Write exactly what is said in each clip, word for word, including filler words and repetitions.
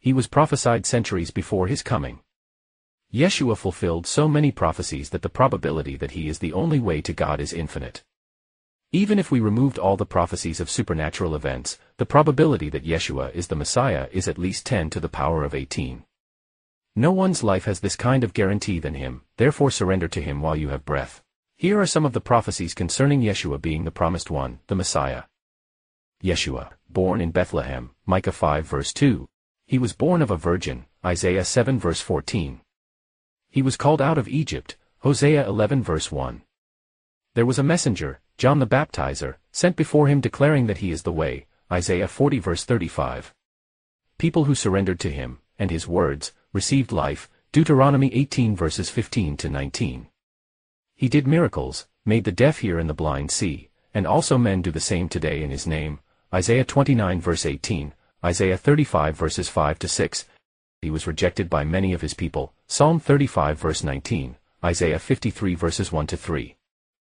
He was prophesied centuries before his coming. Yeshua fulfilled so many prophecies that the probability that he is the only way to God is infinite. Even if we removed all the prophecies of supernatural events, the probability that Yeshua is the Messiah is at least ten to the power of eighteen. No one's life has this kind of guarantee than him, therefore surrender to him while you have breath. Here are some of the prophecies concerning Yeshua being the promised one, the Messiah. Yeshua, born in Bethlehem, Micah five verse two. He was born of a virgin, Isaiah seven verse fourteen. He was called out of Egypt, Hosea eleven verse one. There was a messenger, John the Baptizer, sent before him declaring that he is the way, Isaiah forty verse thirty-five. People who surrendered to him, and his words, received life, Deuteronomy eighteen verses fifteen to nineteen. He did miracles, made the deaf hear and the blind see, and also men do the same today in his name, Isaiah twenty-nine verse eighteen, Isaiah thirty-five verses five to six. He was rejected by many of his people, Psalm thirty-five verse nineteen, Isaiah fifty-three verses one to three.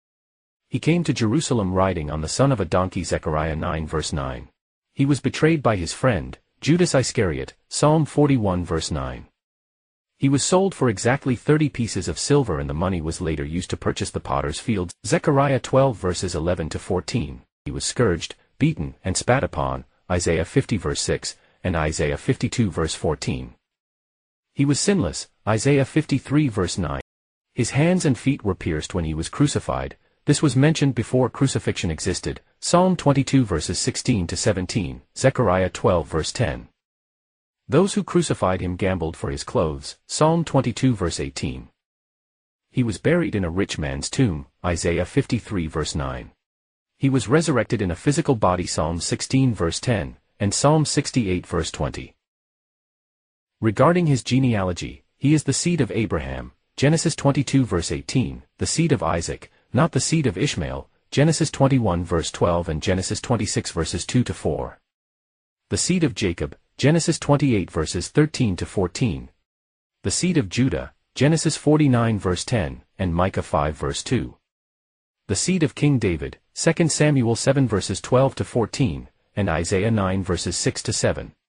He came to Jerusalem riding on the son of a donkey, Zechariah nine verse nine. He was betrayed by his friend, Judas Iscariot, Psalm forty-one verse nine. He was sold for exactly thirty pieces of silver and the money was later used to purchase the potter's fields, Zechariah twelve verses eleven to fourteen. He was scourged, beaten, and spat upon, Isaiah fifty verse six, and Isaiah fifty-two verse fourteen. He was sinless, Isaiah fifty-three verse nine. His hands and feet were pierced when he was crucified. This was mentioned before crucifixion existed, Psalm twenty-two verses sixteen to seventeen, Zechariah twelve verse ten. Those who crucified him gambled for his clothes, Psalm twenty-two verse eighteen. He was buried in a rich man's tomb, Isaiah fifty-three verse nine. He was resurrected in a physical body, Psalm sixteen verse ten, and Psalm sixty-eight verse twenty. Regarding his genealogy, he is the seed of Abraham, Genesis twenty-two verse eighteen, the seed of Isaac, not the seed of Ishmael, Genesis twenty-one verse twelve and Genesis twenty-six verses two to four. The seed of Jacob, Genesis twenty-eight verses thirteen to fourteen. The seed of Judah, Genesis forty-nine verse ten, and Micah five verse two. The seed of King David, Second Samuel seven verses twelve to fourteen, and Isaiah nine verses six to seven.